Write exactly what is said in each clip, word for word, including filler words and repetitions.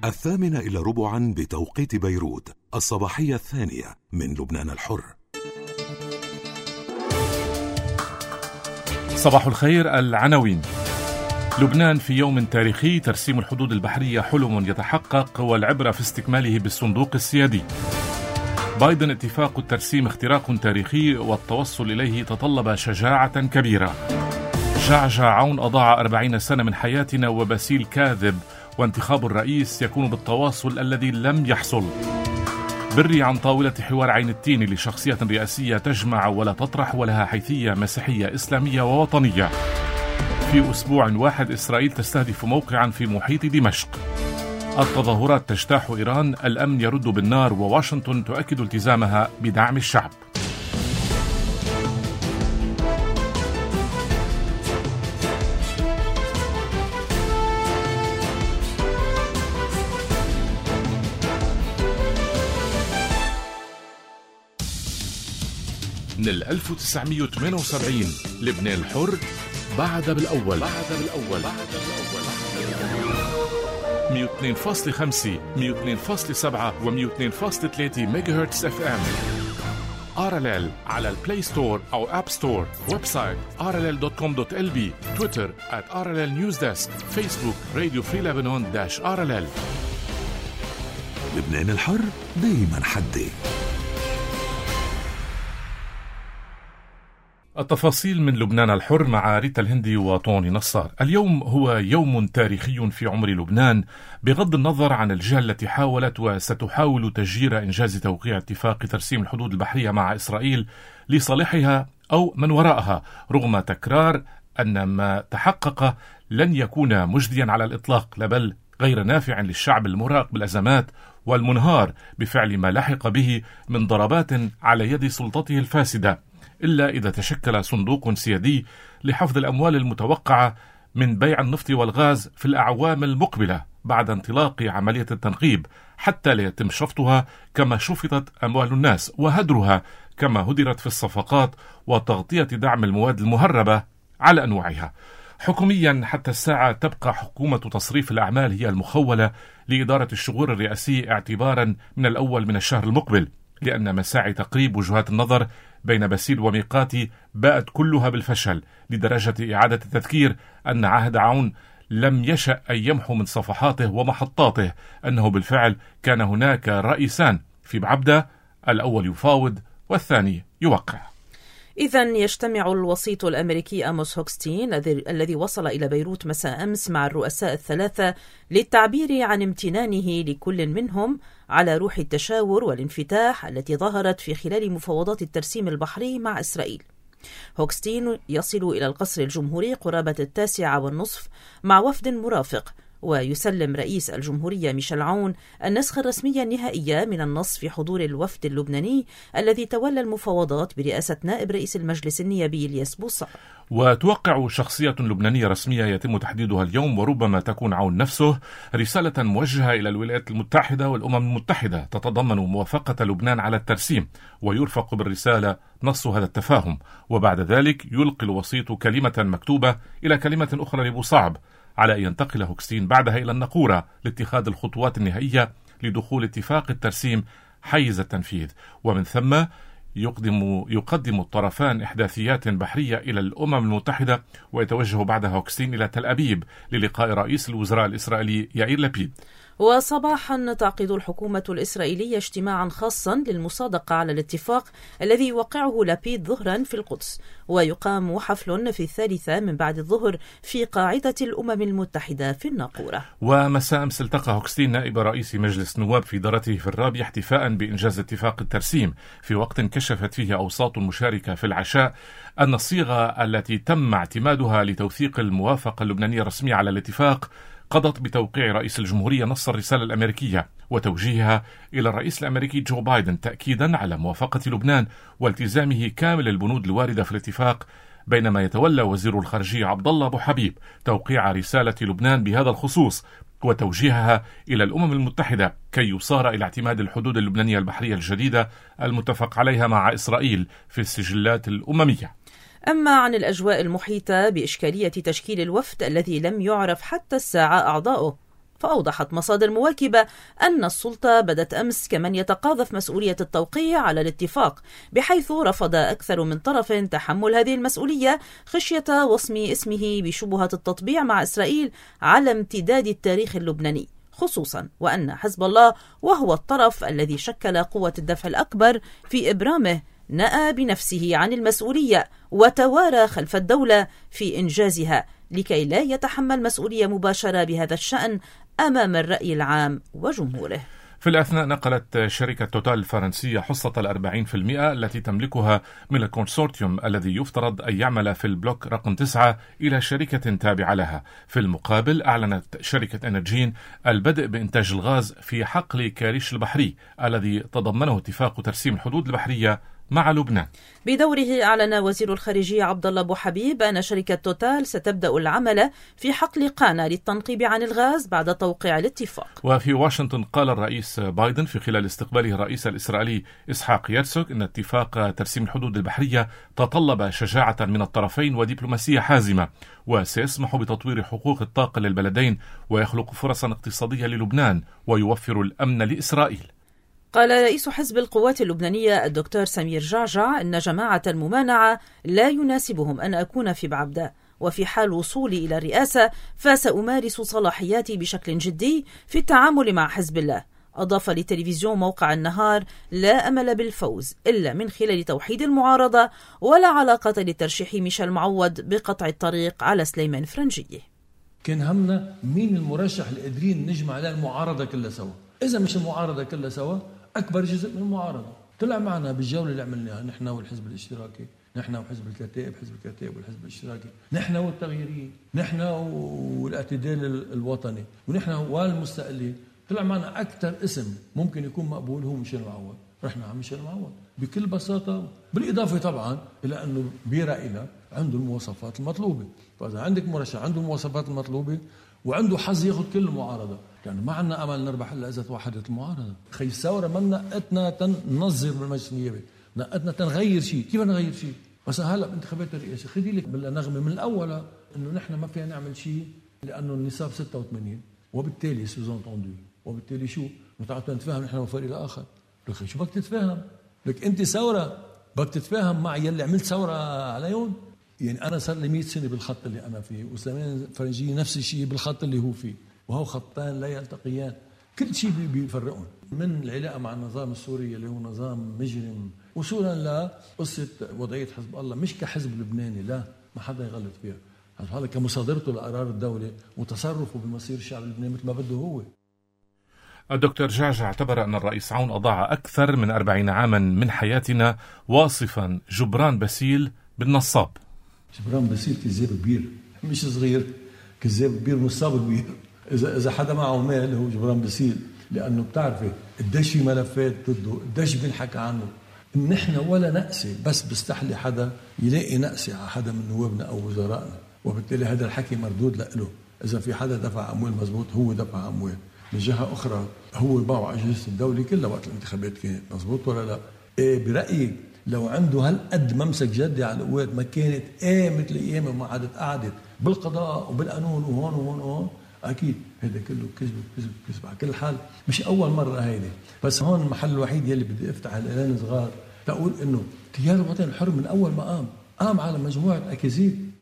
الثامنة إلى ربعا بتوقيت بيروت، الصباحية الثانية من لبنان الحر. صباح الخير. العناوين: لبنان في يوم تاريخي، ترسيم الحدود البحرية حلم يتحقق والعبرة في استكماله بالصندوق السيادي. بايدن: اتفاق الترسيم اختراق تاريخي والتوصل إليه تطلب شجاعة كبيرة. جعجع عون أضاع أربعين سنة من حياتنا وباسيل كاذب، وانتخاب الرئيس يكون بالتواصل الذي لم يحصل. بري عن طاولة حوار عين التين لشخصية رئاسية تجمع ولا تطرح ولها حيثية مسيحية إسلامية ووطنية. في أسبوع واحد إسرائيل تستهدف موقعا في محيط دمشق. التظاهرات تجتاح إيران، الأمن يرد بالنار، وواشنطن تؤكد التزامها بدعم الشعب. من ألف وتسعمائة وثمانية وسبعين لبنان الحر بعد بالأول بعد بالأول مئة واثنين فاصلة خمسة مئة واثنين فاصلة سبعة و مئة واثنين فاصلة ثلاثة ميجا هرتز اف ام. آراليل على البلاي ستور أو أب ستور. ويب سايت آراليل دوت كوم دوت إل بي. تويتر آت آراليل نيوز ديسك. فيسبوك راديو فري لبنان داش آراليل. لبنان الحر دايما حدي. التفاصيل من لبنان الحر مع ريتا الهندي وطوني نصار. اليوم هو يوم تاريخي في عمر لبنان، بغض النظر عن الجهة التي حاولت وستحاول تسجيل إنجاز توقيع اتفاق ترسيم الحدود البحرية مع إسرائيل لصالحها أو من وراءها، رغم تكرار أن ما تحقق لن يكون مجديا على الإطلاق، بل غير نافع للشعب المراق بالأزمات والمنهار بفعل ما لحق به من ضربات على يد سلطته الفاسدة، إلا إذا تشكل صندوق سيادي لحفظ الأموال المتوقعة من بيع النفط والغاز في الأعوام المقبلة بعد انطلاق عملية التنقيب، حتى لا يتم شفطها كما شفطت أموال الناس وهدرها كما هدرت في الصفقات، وتغطية دعم المواد المهربة على أنواعها. حكوميا حتى الساعة تبقى حكومة تصريف الأعمال هي المخولة لإدارة الشغل الرئاسي اعتبارا من الأول من الشهر المقبل، لأن مساعي تقريب وجهات النظر بين باسيل وميقاتي باءت كلها بالفشل، لدرجة إعادة التذكير أن عهد عون لم يشأ أن يمحو من صفحاته ومحطاته أنه بالفعل كان هناك رئيسان في بعبدة، الأول يفاوض والثاني يوقع. إذن يجتمع الوسيط الأمريكي آموس هوكستين الذي وصل إلى بيروت مساء أمس مع الرؤساء الثلاثة للتعبير عن امتنانه لكل منهم على روح التشاور والانفتاح التي ظهرت في خلال مفاوضات الترسيم البحري مع إسرائيل. هوكستين يصل إلى القصر الجمهوري قرابة التاسعة والنصف مع وفد مرافق، ويسلم رئيس الجمهورية ميشيل عون النسخة الرسمية النهائية من النص في حضور الوفد اللبناني الذي تولى المفاوضات برئاسة نائب رئيس المجلس النيابي الياس بوصعب. وتوقع شخصية لبنانية رسمية يتم تحديدها اليوم، وربما تكون عون نفسه، رسالة موجهة إلى الولايات المتحدة والأمم المتحدة تتضمن موافقة لبنان على الترسيم، ويرفق بالرسالة نص هذا التفاهم، وبعد ذلك يلقي الوسيط كلمة مكتوبة إلى كلمة أخرى لبوصعب، على أن ينتقل هوكستين بعدها إلى النقورة لاتخاذ الخطوات النهائية لدخول اتفاق الترسيم حيز التنفيذ، ومن ثم يقدم يقدم الطرفان إحداثيات بحرية إلى الأمم المتحدة، ويتوجه بعدها هوكستين إلى تل أبيب للقاء رئيس الوزراء الإسرائيلي يائير لابيد. وصباحا تعقد الحكومة الإسرائيلية اجتماعا خاصا للمصادقة على الاتفاق الذي يوقعه لابيد ظهرا في القدس، ويقام حفل في الثالثة من بعد الظهر في قاعدة الأمم المتحدة في الناقورة. ومساء أمس التقى هوكستين نائب رئيس مجلس نواب في دارته في الرابية احتفاء بإنجاز اتفاق الترسيم، في وقت كشفت فيه أوساط المشاركة في العشاء أن الصيغة التي تم اعتمادها لتوثيق الموافقة اللبنانية الرسمية على الاتفاق قضت بتوقيع رئيس الجمهورية نص الرسالة الأمريكية وتوجيهها إلى الرئيس الأمريكي جو بايدن تأكيدا على موافقة لبنان والتزامه كامل البنود الواردة في الاتفاق، بينما يتولى وزير الخارجية عبد الله أبو حبيب توقيع رسالة لبنان بهذا الخصوص وتوجيهها إلى الأمم المتحدة كي يصار إلى اعتماد الحدود اللبنانية البحرية الجديدة المتفق عليها مع إسرائيل في السجلات الأممية. أما عن الأجواء المحيطة بإشكالية تشكيل الوفد الذي لم يعرف حتى الساعة أعضاؤه، فأوضحت مصادر مواكبة أن السلطة بدت أمس كمن يتقاذف مسؤولية التوقيع على الاتفاق، بحيث رفض أكثر من طرف تحمل هذه المسؤولية خشية وصم اسمه بشبهة التطبيع مع إسرائيل على امتداد التاريخ اللبناني، خصوصا وأن حزب الله وهو الطرف الذي شكل قوة الدفع الأكبر في إبرامه نأى بنفسه عن المسؤولية وتوارى خلف الدولة في إنجازها لكي لا يتحمل مسؤولية مباشرة بهذا الشأن أمام الرأي العام وجمهوره. في الأثناء نقلت شركة توتال الفرنسية حصة الأربعين في المئة التي تملكها من الكونسورتيوم الذي يفترض أن يعمل في البلوك رقم تسعة إلى شركة تابعة لها. في المقابل أعلنت شركة إنرجين البدء بإنتاج الغاز في حقل كاريش البحري الذي تضمنه اتفاق ترسيم الحدود البحرية مع لبنان. بدوره أعلن وزير الخارجية عبد الله أبو حبيب أن شركة توتال ستبدأ العمل في حقل قانا للتنقيب عن الغاز بعد توقيع الاتفاق. وفي واشنطن قال الرئيس بايدن في خلال استقباله الرئيس الإسرائيلي إسحاق يرسوك أن اتفاق ترسيم الحدود البحرية تطلب شجاعة من الطرفين ودبلوماسية حازمة، وسيسمح بتطوير حقوق الطاقة للبلدين ويخلق فرصا اقتصادية للبنان ويوفر الأمن لإسرائيل. قال رئيس حزب القوات اللبنانية الدكتور سمير جعجع إن جماعة الممانعة لا يناسبهم أن أكون في بعبدة، وفي حال وصولي إلى الرئاسة فسأمارس صلاحياتي بشكل جدي في التعامل مع حزب الله. أضاف لتلفزيون موقع النهار: لا أمل بالفوز إلا من خلال توحيد المعارضة، ولا علاقة لترشيح ميشيل معوض بقطع الطريق على سليمان فرنجية. كان همنا مين المرشح اللي قادرين نجمع على المعارضة كلها سوا، إذا مش المعارضة كلها سوا أكبر جزء من المعارضة طلع معنا بالجولة اللي عملناها نحن والحزب الاشتراكي، نحن وحزب الكتائب، حزب الكتائب والحزب الاشتراكي، نحن والتغييرين، نحن والاعتدال الوطني، ونحن والمستقلين. طلع معنا أكثر اسم ممكن يكون مقبول هو ميشيل معوض، رحنا على ميشيل معوض بكل بساطة، بالإضافة طبعا إلى أنه برأينا عنده المواصفات المطلوبة. فإذا عندك مرشح عنده المواصفات المطلوبة وعنده حظ ياخذ كل المعارضة، يعني ما عندنا أمل نربح إلا إذا توحدت المعارضة. خي الثورة ما نقتنا تنظر بالمجلس النيابي، نقتنا تنغير شيء. كيف نغير شيء؟ بس هلا بانتخابات الرئاسة خدي لك بالنغمة من الأول إنه نحن ما فينا نعمل شيء لأنه النصاب ستة وثمانين، وبالتالي سوزون توندو، وبالتالي شو نتعطى نتفاهم نحن وفريق الآخر. لك شو بدك تتفاهم؟ لك أنت ثورة بدك تتفاهم مع يلي عملت ثورة عليهم؟ يعني أنا صار لي مئة سنة بالخط اللي أنا فيه، وسليمان فرنجي نفس الشيء بالخط اللي هو فيه، وهو خطان لا يلتقيان. كل شيء بيفرقهم من العلاقة مع النظام السوري اللي هو نظام مجرم، وصولا لقصة وضعية حزب الله مش كحزب لبناني، لا ما حدا يغلط فيها. هذا كمصادرته لقرار الدولة وتصرفه بمصير الشعب اللبناني مثل ما بده هو. الدكتور جعجع اعتبر أن الرئيس عون أضاع أكثر من أربعين عاما من حياتنا، واصفا جبران باسيل بالنصاب. جبران باسيل كذاب كبير مش صغير، كذاب كبير نصاب كبير. إذا إذا حدا معه مال هو جبران باسيل، لأنه بتعرفي قديش في ملفات ضده، قديش بنحكى عنه. نحن ولا نقسي، بس بيستحلي حدا يلاقي نقسي على حدا من نوابنا أو وزرائنا، وبالتالي هذا الحكي مردود له. إذا في حدا دفع أموال مزبوط هو دفع أموال. من جهة أخرى هو باعوا أجهزة الدولة كلها وقت الانتخابات كانت مزبوط ولا لا؟ إيه برأيي لو عنده هالقد ممسك جدي على القوات ما كانت ايه مثل ايام ما عادت قعدت بالقضاء وبالقانون وهون وهون وهون. اكيد هذا كله كذب كذب كذب. على كل حال مش اول مره هيدي، بس هون المحل الوحيد يلي بدي افتح الاعلان صغار تقول انه تيار الوطن الحر من اول ما قام قام على مجموعه اكاذيب.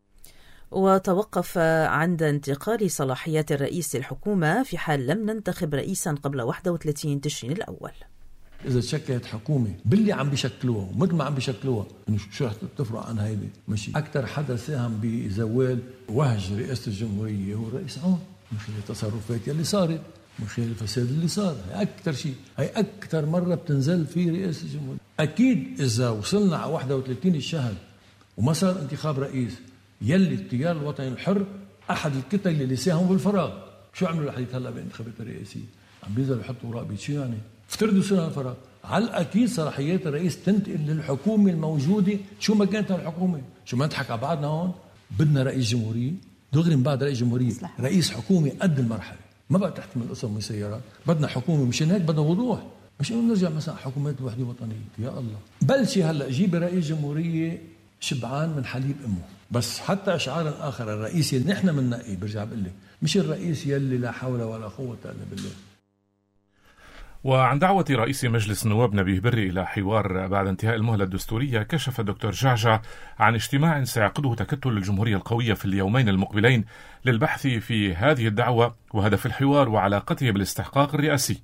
وتوقف عند انتقال صلاحيات الرئيس للحكومة في حال لم ننتخب رئيسا قبل واحد وثلاثين تشرين الأول. إذا تشكلت حكومة باللي عم بيشكلوها ومثل ما عم بيشكلوها، إنه شو رح تفرق عن هيدي؟ ماشي أكثر حدا ساهم بزوال وهج رئاسة الجمهورية هو الرئيس عون، من خلال التصرفات يلي صارت، من خلال الفساد اللي صار. هي أكثر شيء، هي أكثر مرة بتنزل في رئاسة الجمهورية. أكيد إذا وصلنا على واحد وثلاثين الشهر وما صار انتخاب رئيس، يلي التيار الوطني الحر أحد الكتل اللي ساهموا بالفراغ. شو عملوا لحديث هلا بالانتخابات الرئاسية؟ عم بينزلوا يحطوا رقبة. شو يعني؟ افترضوا سنة الفراغ. على الأكيد صلاحيات الرئيس تنتقل للحكومة الموجودة، شو ما كانت الحكومة. شو ما نضحك على بعضنا هون؟ بدنا رئيس جمهورية دغري، من بعد رئيس جمهورية رئيس حكومة قد المرحلة، ما بقى تحتمل قسم مسيرات. بدنا حكومة، مشان هيك بدنا وضوح، مش انه نرجع مثلا حكومات الوحدة الوطنية. يا الله بلشي هلا جيبي رئيس جمهورية شبعان من حليب امه. بس حتى إشعار آخر، الرئيس اللي نحن بننقيه برجع بقول لك مش الرئيس يلي لا حول ولا قوة إلا بالله. وعن دعوة رئيس مجلس النواب نبيه بري إلى حوار بعد انتهاء المهلة الدستورية، كشف دكتور جعجع عن اجتماع سيعقده تكتل الجمهورية القوية في اليومين المقبلين للبحث في هذه الدعوة وهدف الحوار وعلاقته بالاستحقاق الرئاسي.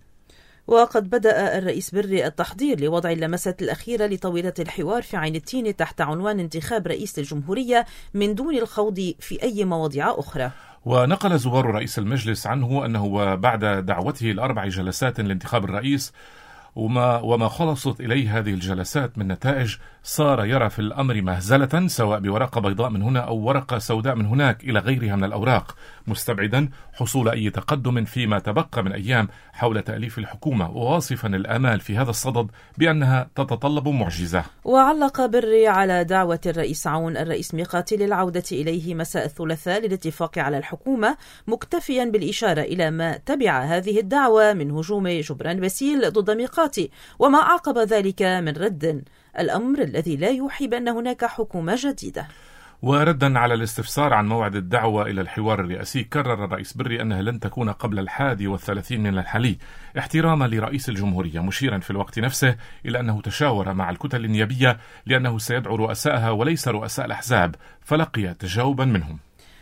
وقد بدأ الرئيس بري التحضير لوضع اللمسات الأخيرة لطاولة الحوار في عين التين تحت عنوان انتخاب رئيس الجمهورية من دون الخوض في أي مواضيع أخرى. ونقل زوار رئيس المجلس عنه أنه بعد دعوته لأربع جلسات لانتخاب الرئيس وما, وما خلصت إليه هذه الجلسات من نتائج، صار يرى في الأمر مهزلة سواء بورقة بيضاء من هنا أو ورقة سوداء من هناك إلى غيرها من الأوراق، مستبعدا حصول أي تقدم فيما تبقى من أيام حول تأليف الحكومة، وواصفا الآمال في هذا الصدد بأنها تتطلب معجزة. وعلق بري على دعوة الرئيس عون الرئيس ميقاتي للعودة إليه مساء الثلاثاء للاتفاق على الحكومة، مكتفيا بالإشارة إلى ما تبع هذه الدعوة من هجوم جبران باسيل ضد ميقاتي وما أعقب ذلك من رد، الأمر الذي لا يوحي بأن هناك حكومة جديدة. وردا على الاستفسار عن موعد الدعوة إلى الحوار الرئاسي، كرر الرئيس بري أنها لن تكون قبل الحادي والثلاثين من الحلي احتراما لرئيس الجمهورية، مشيرا في الوقت نفسه إلى أنه تشاور مع الكتل النيابية لأنه سيدعو رؤسائها وليس رؤساء الأحزاب، فلقي تجاوبا منهم.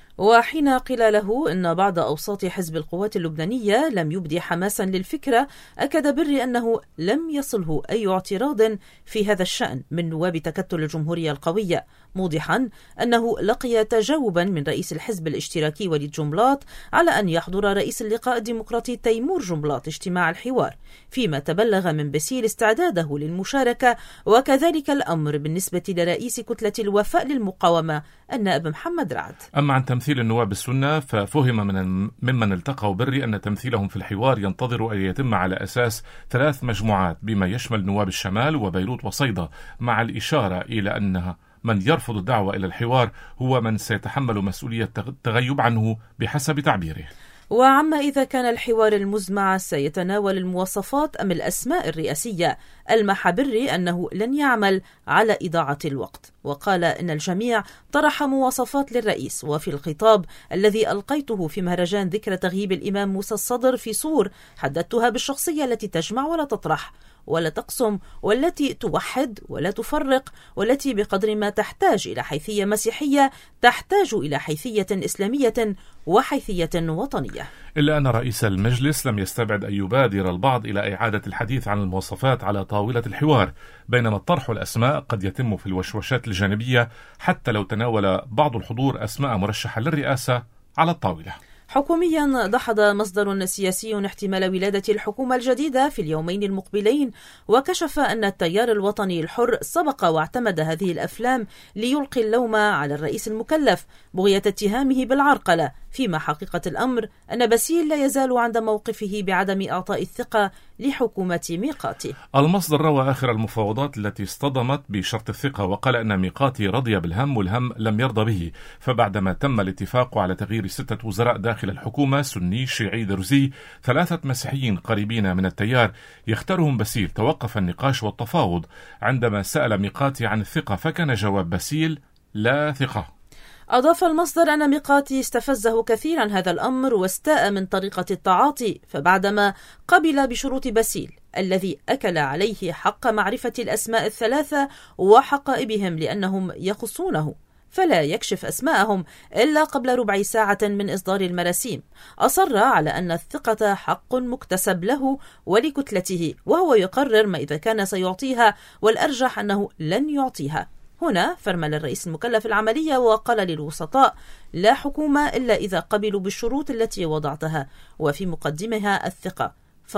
وحين قيل له أن بعض أوساط حزب القوات اللبنانية لم يبدي حماسا للفكرة، أكد بري أنه لم يصله أي اعتراض في هذا الشأن من نواب تكتل الجمهورية القوية، موضحا أنه لقي تجاوبا من رئيس الحزب الاشتراكي وليد جنبلاط على أن يحضر رئيس اللقاء الديمقراطي تيمور جنبلاط اجتماع الحوار، فيما تبلغ من باسيل استعداده للمشاركة، وكذلك الأمر بالنسبة لرئيس كتلة الوفاء للمقاومة النائب محمد رعد. أما عن تمثيل النواب السنة ففهم من ممن التقوا بري أن تمثيلهم في الحوار ينتظر أن يتم على أساس ثلاث مجموعات بما يشمل نواب الشمال وبيروت وصيدا، مع الإشارة إلى أنها من يرفض الدعوة إلى الحوار هو من سيتحمل مسؤولية التغيب عنه بحسب تعبيره. وعما إذا كان الحوار المزمع سيتناول المواصفات أم الأسماء الرئاسية، ألمح بري أنه لن يعمل على إضاعة الوقت، وقال إن الجميع طرح مواصفات للرئيس، وفي الخطاب الذي ألقيته في مهرجان ذكرى تغييب الإمام موسى الصدر في صور حددتها بالشخصية التي تجمع ولا تطرح ولا تقسم، والتي توحد ولا تفرق، والتي بقدر ما تحتاج إلى حيثية مسيحية تحتاج إلى حيثية إسلامية وحيثية وطنية. إلا أن رئيس المجلس لم يستبعد أن يبادر البعض إلى إعادة الحديث عن المواصفات على طاولة الحوار، بينما الطرح الأسماء قد يتم في الوشوشات الجانبية حتى لو تناول بعض الحضور أسماء مرشحة للرئاسة على الطاولة. حكوميا دحض مصدر سياسي احتمال ولادة الحكومة الجديدة في اليومين المقبلين، وكشف أن التيار الوطني الحر سبق واعتمد هذه الأفلام ليلقي اللوم على الرئيس المكلف بغية اتهامه بالعرقلة، فيما حقيقة الأمر أن باسيل لا يزال عند موقفه بعدم إعطاء الثقة لحكومة ميقاتي. المصدر روى آخر المفاوضات التي اصطدمت بشرط الثقة، وقال أن ميقاتي رضي بالهم والهم لم يرضى به، فبعدما تم الاتفاق على تغيير ستة وزراء داخل الحكومة سني شيعي درزي ثلاثة مسيحيين قريبين من التيار يختارهم باسيل، توقف النقاش والتفاوض عندما سأل ميقاتي عن الثقة، فكان جواب باسيل لا ثقة. أضاف المصدر أن ميقاتي استفزه كثيرا هذا الأمر واستاء من طريقة التعاطي، فبعدما قبل بشروط باسيل الذي أكل عليه حق معرفة الأسماء الثلاثة وحقائبهم لأنهم يخصونه، فلا يكشف أسماءهم إلا قبل ربع ساعة من إصدار المراسيم، أصر على أن الثقة حق مكتسب له ولكتلته، وهو يقرر ما إذا كان سيعطيها، والأرجح أنه لن يعطيها. هنا فرمل الرئيس المكلف العملية وقال للوسطاء: لا حكومة إلا إذا قبلوا بالشروط التي وضعتها، وفي مقدمها الثقة،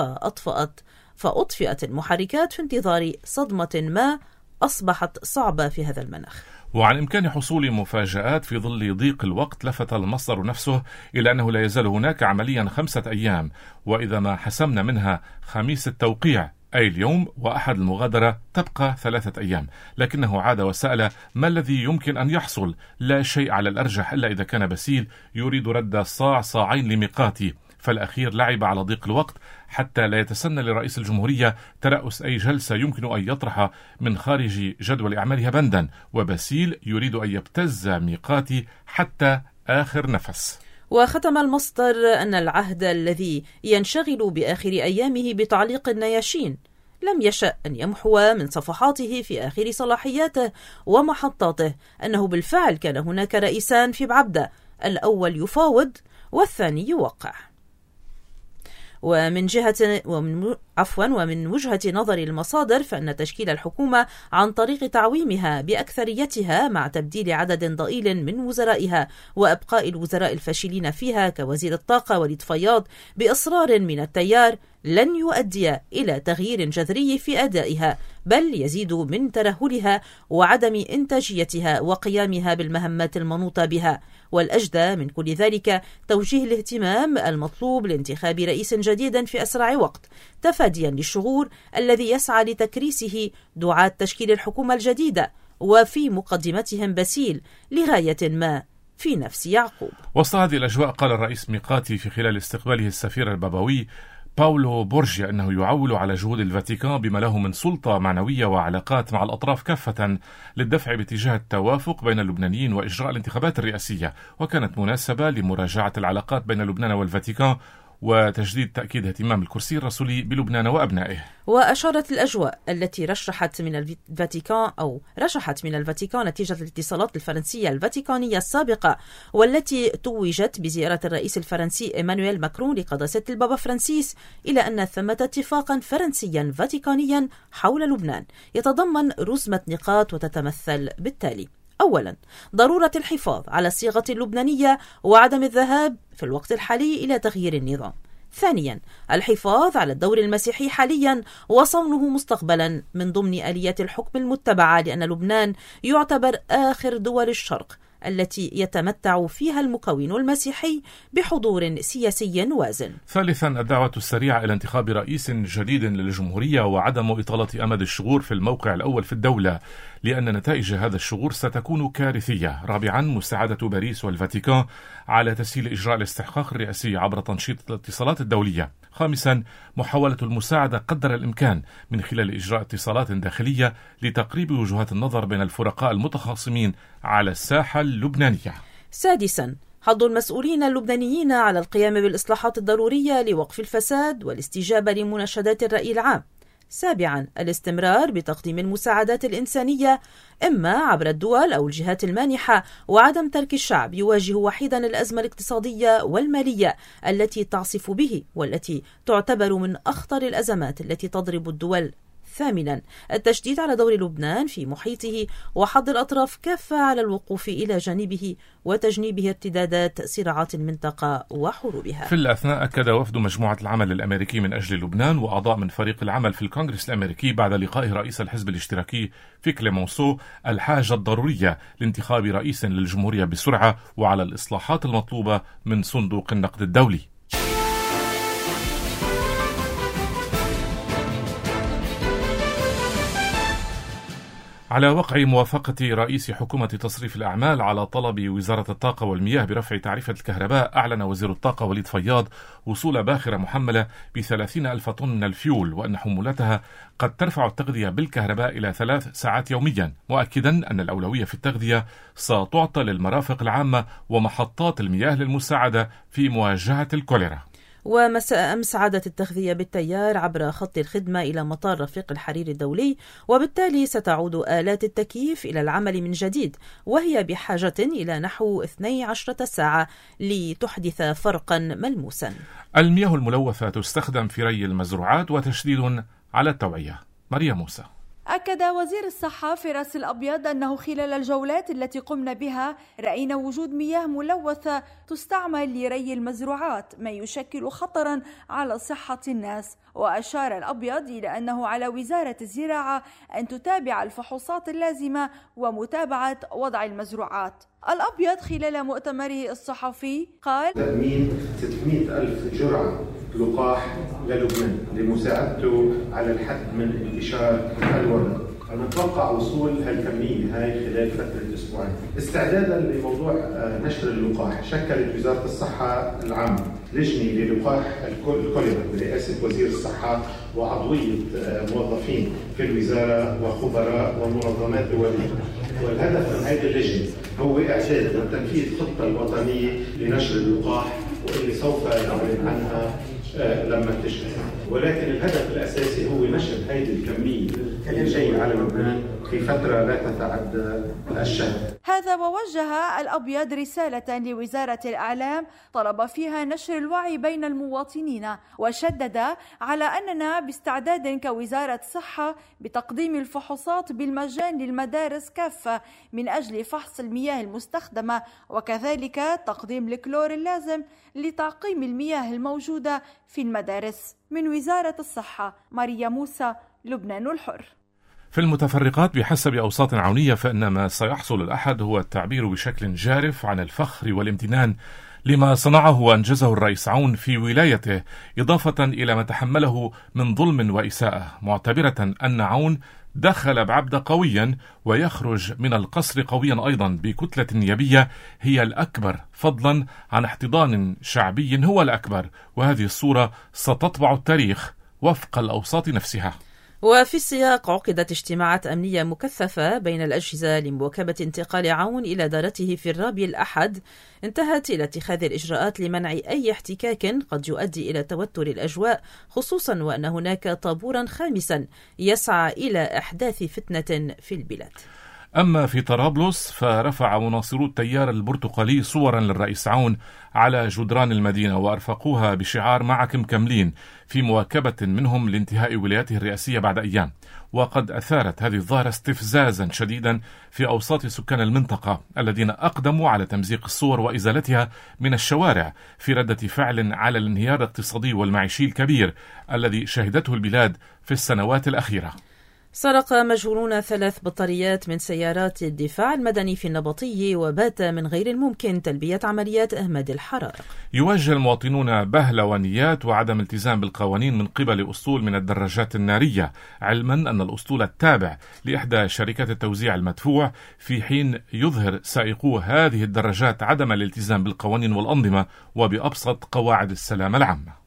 فأطفأت فأطفئت المحركات في انتظار صدمة ما أصبحت صعبة في هذا المناخ. وعن إمكان حصول مفاجآت في ظل ضيق الوقت، لفت المصدر نفسه إلى أنه لا يزال هناك عمليا خمسة أيام، وإذا ما حسمنا منها خميس التوقيع أي اليوم وأحد المغادرة تبقى ثلاثة أيام، لكنه عاد وسأل ما الذي يمكن أن يحصل؟ لا شيء على الأرجح إلا إذا كان باسيل يريد رد صاع صاعين لميقاتي، فالأخير لعب على ضيق الوقت حتى لا يتسنى لرئيس الجمهورية ترأس أي جلسة يمكن أن يطرح من خارج جدول أعمالها بندا. وباسيل يريد أن يبتز ميقاتي حتى آخر نفس. وختم المصدر أن العهد الذي ينشغل بآخر أيامه بتعليق النياشين لم يشأ أن يمحو من صفحاته في آخر صلاحياته ومحطاته أنه بالفعل كان هناك رئيسان في بعبدة، الأول يفاوض والثاني يوقع. ومن جهة ومن عفوا ومن وجهة نظر المصادر فإن تشكيل الحكومة عن طريق تعويمها بأكثريتها مع تبديل عدد ضئيل من وزرائها وإبقاء الوزراء الفاشلين فيها كوزير الطاقة وليد فياض بإصرار من التيار لن يؤدي إلى تغيير جذري في أدائها، بل يزيد من ترهلها وعدم إنتاجيتها وقيامها بالمهمات المنوطة بها. والأجدى من كل ذلك توجيه الاهتمام المطلوب لانتخاب رئيس جديد في أسرع وقت، تفاديا للشغور الذي يسعى لتكريسه دعاة تشكيل الحكومة الجديدة، وفي مقدمتهم باسيل لغاية ما في نفس يعقوب. وسط هذه الأجواء قال الرئيس ميقاتي في خلال استقباله السفير البابوي باولو بورجيا أنه يعول على جهود الفاتيكان بما له من سلطة معنوية وعلاقات مع الأطراف كافة للدفع باتجاه التوافق بين اللبنانيين وإجراء الانتخابات الرئاسية، وكانت مناسبة لمراجعة العلاقات بين لبنان والفاتيكان وتجديد تأكيد اهتمام الكرسي الرسولي بلبنان وأبنائه. وأشارت الأجواء التي رشحت من الفاتيكان أو رشحت من الفاتيكان نتيجة الاتصالات الفرنسية الفاتيكانية السابقة والتي توجت بزيارة الرئيس الفرنسي إيمانويل ماكرون لقداسة البابا فرانسيس إلى أن ثمة اتفاقا فرنسيا فاتيكانيا حول لبنان يتضمن رزمة نقاط وتتمثل بالتالي: أولا، ضرورة الحفاظ على الصيغة اللبنانية وعدم الذهاب في الوقت الحالي إلى تغيير النظام. ثانيا، الحفاظ على الدور المسيحي حاليا وصونه مستقبلا من ضمن آليات الحكم المتبعة، لأن لبنان يعتبر آخر دول الشرق التي يتمتع فيها المكون المسيحي بحضور سياسي وازن. ثالثا، الدعوة السريعة إلى انتخاب رئيس جديد للجمهورية وعدم إطالة أمد الشغور في الموقع الأول في الدولة، لأن نتائج هذا الشغور ستكون كارثية. رابعا، مساعدة باريس والفاتيكان على تسهيل إجراء الاستحقاق الرئاسي عبر تنشيط الاتصالات الدولية. خامسا، محاولة المساعدة قدر الإمكان من خلال إجراء اتصالات داخلية لتقريب وجهات النظر بين الفرقاء المتخاصمين على الساحة اللبنانية. سادسا، حض المسؤولين اللبنانيين على القيام بالإصلاحات الضرورية لوقف الفساد والاستجابة لمناشدات الرأي العام. سابعا، الاستمرار بتقديم المساعدات الإنسانية إما عبر الدول أو الجهات المانحة، وعدم ترك الشعب يواجه وحيدا الأزمة الاقتصادية والمالية التي تعصف به والتي تعتبر من أخطر الأزمات التي تضرب الدول. ثامنا، التشديد على دور لبنان في محيطه وحض الأطراف كافة على الوقوف إلى جانبه وتجنيبه ارتدادات صراعات المنطقة وحروبها. في الأثناء أكد وفد مجموعة العمل الأمريكي من أجل لبنان وأعضاء من فريق العمل في الكونغرس الأمريكي بعد لقاء رئيس الحزب الاشتراكي في كليمونسو الحاجة الضرورية لانتخاب رئيس للجمهورية بسرعة وعلى الإصلاحات المطلوبة من صندوق النقد الدولي. على وقع موافقة رئيس حكومة تصريف الأعمال على طلب وزارة الطاقة والمياه برفع تعرفة الكهرباء، أعلن وزير الطاقة وليد فياض وصول باخرة محملة بثلاثين ألف طن من الفيول، وأن حمولتها قد ترفع التغذية بالكهرباء إلى ثلاث ساعات يوميا، مؤكدا أن الأولوية في التغذية ستعطى للمرافق العامة ومحطات المياه للمساعدة في مواجهة الكوليرا. ومساء أمس عادت التغذية بالتيار عبر خط الخدمة إلى مطار رفيق الحرير الدولي، وبالتالي ستعود آلات التكييف إلى العمل من جديد، وهي بحاجة إلى نحو اثنتي عشرة ساعة لتحدث فرقا ملموسا. المياه الملوثة تستخدم في ري المزروعات وتشديد على التوعية. مريم موسى. أكد وزير الصحة فراس الأبيض أنه خلال الجولات التي قمنا بها رأينا وجود مياه ملوثة تستعمل لري المزروعات، ما يشكل خطرا على صحة الناس. وأشار الأبيض إلى أنه على وزارة الزراعة أن تتابع الفحوصات اللازمة ومتابعة وضع المزروعات. الأبيض خلال مؤتمره الصحفي قال: تأمين ستمائة ألف جرعة لقاح للبنان لمساعدته على الحد من انتشار الورم. نتوقع وصول هالكمية هاي خلال فترة أسبوعين. استعدادا لموضوع نشر اللقاح، شكلت وزارة الصحة العامة لجنة للقاح الكوليرا برئاسة وزير الصحة وعضوية موظفين في الوزارة وخبراء ومنظمات دولية. والهدف من هذه اللجنة هو إعداد وتنفيذ خطة الوطنية لنشر اللقاح، واللي سوف نعلن عنها لما تشتغل. ولكن الهدف الأساسي هو نشر هذه الكمية اللي جاي على لبنان في فترة لا تتعدى الشهر. هذا ووجه الأبيض رسالة لوزارة الإعلام طلب فيها نشر الوعي بين المواطنين، وشدد على أننا باستعداد كوزارة صحة بتقديم الفحوصات بالمجان للمدارس كافة من أجل فحص المياه المستخدمة، وكذلك تقديم الكلور اللازم لتعقيم المياه الموجودة في المدارس. من وزارة الصحة، ماريا موسى، لبنان الحر. في المتفرقات بحسب أوساط عونية، فإن ما سيحصل الأحد هو التعبير بشكل جارف عن الفخر والامتنان لما صنعه وأنجزه الرئيس عون في ولايته، إضافة إلى ما تحمله من ظلم وإساءة، معتبرة أن عون دخل بعبد قويا ويخرج من القصر قويا أيضا بكتلة نيابية هي الأكبر، فضلا عن احتضان شعبي هو الأكبر. وهذه الصورة ستطبع التاريخ وفق الأوساط نفسها. وفي السياق عقدت اجتماعات أمنية مكثفة بين الأجهزة لمواكبة انتقال عون إلى دارته في الرابع الأحد، انتهت إلى اتخاذ الإجراءات لمنع أي احتكاك قد يؤدي إلى توتر الأجواء، خصوصا وأن هناك طابورا خامسا يسعى إلى إحداث فتنة في البلاد. أما في طرابلس فرفع مناصرو التيار البرتقالي صورا للرئيس عون على جدران المدينة وأرفقوها بشعار معكم كاملين، في مواكبة منهم لانتهاء ولايته الرئاسية بعد أيام. وقد أثارت هذه الظاهرة استفزازا شديدا في أوساط سكان المنطقة الذين أقدموا على تمزيق الصور وإزالتها من الشوارع في ردة فعل على الانهيار الاقتصادي والمعيشي الكبير الذي شهدته البلاد في السنوات الأخيرة. سرق مجهولون ثلاث بطاريات من سيارات الدفاع المدني في النبطي، وبات من غير الممكن تلبية عمليات إهماد الحرائق. يواجه المواطنون بهلوانيات وعدم التزام بالقوانين من قبل أسطول من الدراجات النارية، علما أن الأسطول التابع لإحدى شركات التوزيع المدفوع، في حين يظهر سائقو هذه الدراجات عدم الالتزام بالقوانين والأنظمة وبأبسط قواعد السلامة العامة.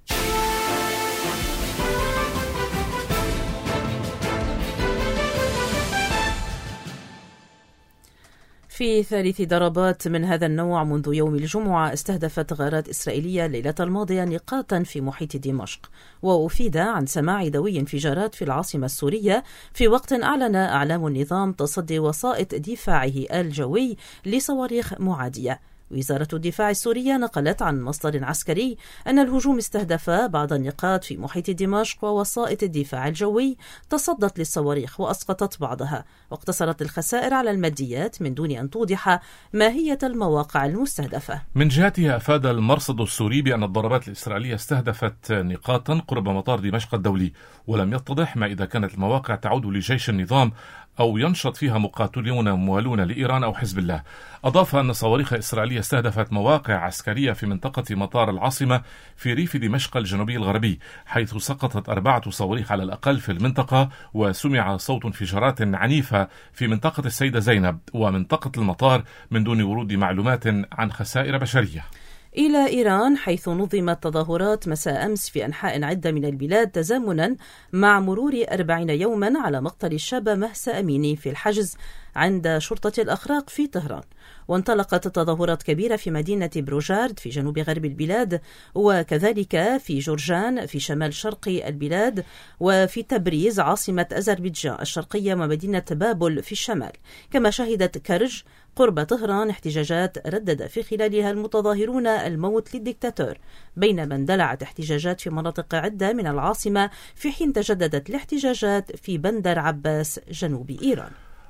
في ثالث ضربات من هذا النوع منذ يوم الجمعة، استهدفت غارات إسرائيلية الليلة الماضية نقاطا في محيط دمشق، وأفيد عن سماع دوي انفجارات في العاصمة السورية، في وقت أعلن أعلام النظام تصدي وسائط دفاعه الجوي لصواريخ معادية. وزارة الدفاع السورية نقلت عن مصدر عسكري أن الهجوم استهدف بعض النقاط في محيط دمشق، ووسائط الدفاع الجوي تصدت للصواريخ وأسقطت بعضها، واقتصرت الخسائر على الماديات من دون أن توضح ماهية المواقع المستهدفة. من جهتها أفاد المرصد السوري بأن الضربات الإسرائيلية استهدفت نقاطا قرب مطار دمشق الدولي، ولم يتضح ما إذا كانت المواقع تعود لجيش النظام أو ينشط فيها مقاتلون موالون لإيران أو حزب الله. أضاف أن صواريخ إسرائيلية استهدفت مواقع عسكرية في منطقة مطار العاصمة في ريف دمشق الجنوبي الغربي، حيث سقطت أربعة صواريخ على الأقل في المنطقة، وسمع صوت انفجارات عنيفة في منطقة السيدة زينب ومنطقة المطار من دون ورود معلومات عن خسائر بشرية. إلى إيران، حيث نظمت تظاهرات مساء أمس في أنحاء عدة من البلاد تزامنا مع مرور أربعين يوما على مقتل الشابة مهسا أميني في الحجز عند شرطة الأخراق في طهران. وانطلقت تظاهرات كبيرة في مدينة بروجارد في جنوب غرب البلاد، وكذلك في جورجان في شمال شرق البلاد، وفي تبريز عاصمة أذربيجان الشرقية ومدينة بابل في الشمال. كما شهدت كرج قرب طهران احتجاجات ردد في خلالها المتظاهرون الموت للدكتاتور، بينما اندلعت احتجاجات في مناطق عدة من العاصمة، في حين تجددت الاحتجاجات في بندر عباس جنوب إيران.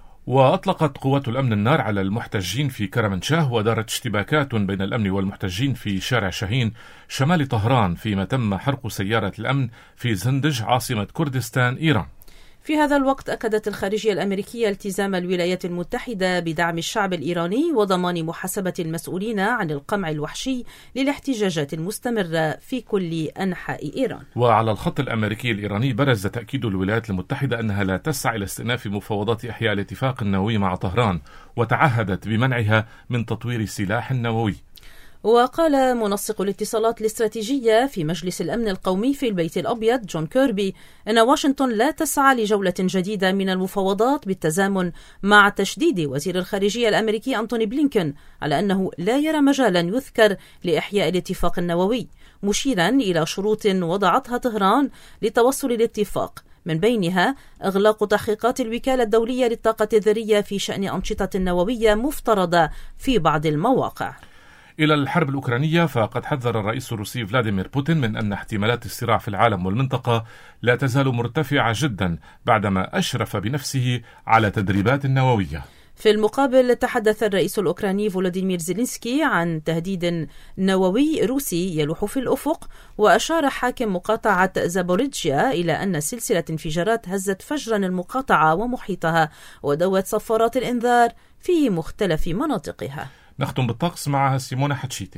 وأطلقت قوات الأمن النار على المحتجين في كرمنشاه، ودارت اشتباكات بين الأمن والمحتجين في شارع شاهين شمال طهران، فيما تم حرق سيارة الأمن في زندج عاصمة كردستان إيران. في هذا الوقت أكدت الخارجية الأمريكية التزام الولايات المتحدة بدعم الشعب الإيراني وضمان محاسبة المسؤولين عن القمع الوحشي للاحتجاجات المستمرة في كل أنحاء إيران. وعلى الخط الأمريكي الإيراني برز تأكيد الولايات المتحدة أنها لا تسعى إلى استئناف مفاوضات إحياء الاتفاق النووي مع طهران، وتعهدت بمنعها من تطوير سلاح نووي. وقال منسق الاتصالات الاستراتيجية في مجلس الأمن القومي في البيت الأبيض جون كيربي أن واشنطن لا تسعى لجولة جديدة من المفاوضات بالتزامن مع تشديد وزير الخارجية الأمريكي أنتوني بلينكن على أنه لا يرى مجالا يذكر لإحياء الاتفاق النووي، مشيرا إلى شروط وضعتها طهران لتوصل الاتفاق، من بينها إغلاق تحقيقات الوكالة الدولية للطاقة الذرية في شأن أنشطة نووية مفترضة في بعض المواقع. إلى الحرب الأوكرانية، فقد حذر الرئيس الروسي فلاديمير بوتين من أن احتمالات الصراع في العالم والمنطقة لا تزال مرتفعة جدا بعدما أشرف بنفسه على تدريبات نووية. في المقابل تحدث الرئيس الأوكراني فولوديمير زيلينسكي عن تهديد نووي روسي يلوح في الأفق، وأشار حاكم مقاطعة زابوريجيا إلى أن سلسلة انفجارات هزت فجرا المقاطعة ومحيطها ودوت صفارات الإنذار في مختلف مناطقها. نختم بالطقس مع سيمونة حتشيتي.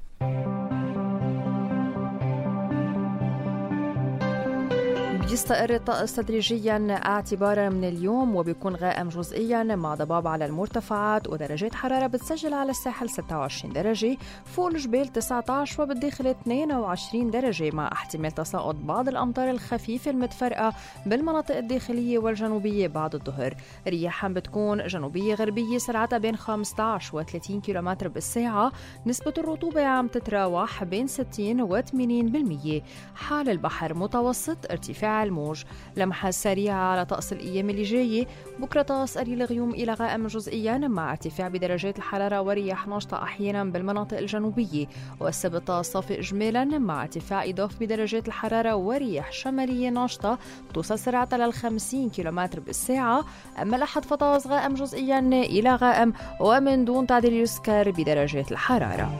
بيستقر الطقس تدريجيا اعتبارا من اليوم، وبيكون غائم جزئيا مع ضباب على المرتفعات، ودرجات حرارة بتسجل على الساحل ستة وعشرين درجة، فوق الجبال تسعة عشر، وبالداخل اثنين وعشرين درجة، مع احتمال تساقط بعض الأمطار الخفيفة المتفرقة بالمناطق الداخلية والجنوبية بعد الظهر. رياحا بتكون جنوبية غربية سرعتها بين خمسة عشر و ثلاثين كيلومتر بالساعة. نسبة الرطوبة عم تتراوح بين ستين و ثمانين بالمية. حال البحر متوسط، ارتفاع الموج. لمحة سريعة على طقس الأيام اللي جاية. بكرة طقس قليل غيوم إلى غائم جزئيا مع ارتفاع بدرجات الحرارة ورياح ناشطة أحيانا بالمناطق الجنوبية. والسبت طقس صافي إجمالا مع ارتفاع إضافي بدرجات الحرارة ورياح شمالية ناشطة توصل سرعتها للخمسين كيلومتر بالساعة. أما الأحد فطقس غائم جزئيا إلى غائم ومن دون تعديل يذكر بدرجات الحرارة.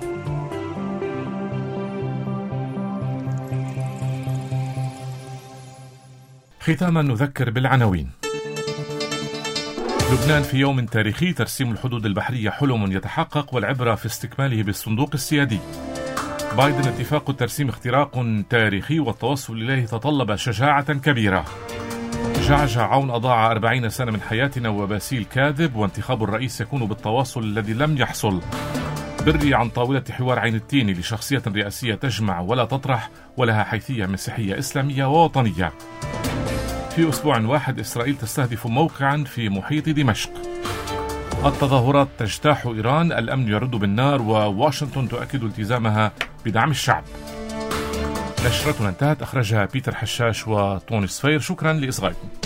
ختاما نذكر بالعناوين. لبنان في يوم تاريخي، ترسيم الحدود البحرية حلم يتحقق والعبرة في استكماله بالصندوق السيادي. بايدن: اتفاق الترسيم اختراق تاريخي والتوصل إليه تطلب شجاعة كبيرة. جعجع: عون أضاع أربعين سنة من حياتنا وباسيل كاذب، وانتخاب الرئيس يكون بالتواصل الذي لم يحصل. بري: عن طاولة حوار عين التين لشخصية رئاسية تجمع ولا تطرح ولها حيثية مسيحية إسلامية ووطنية. في أسبوع واحد، إسرائيل تستهدف موقعا في محيط دمشق. التظاهرات تجتاح إيران، الأمن يرد بالنار، وواشنطن تؤكد التزامها بدعم الشعب. نشرتنا انتهت، أخرجها بيتر حشاش وطوني صفير. شكرا لإصغائكم.